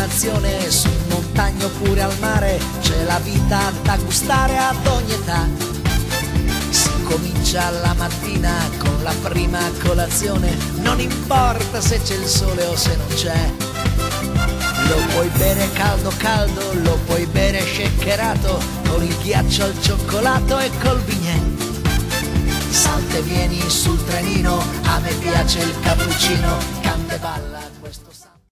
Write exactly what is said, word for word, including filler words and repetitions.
colazione su montagna oppure al mare, c'è la vita da gustare ad ogni età. Si comincia la mattina con la prima colazione, non importa se c'è il sole o se non c'è. Lo puoi bere caldo caldo, lo puoi bere shakerato, con il ghiaccio al cioccolato e col bignè. Salta e vieni sul trenino, a me piace il cappuccino, canta e balla questo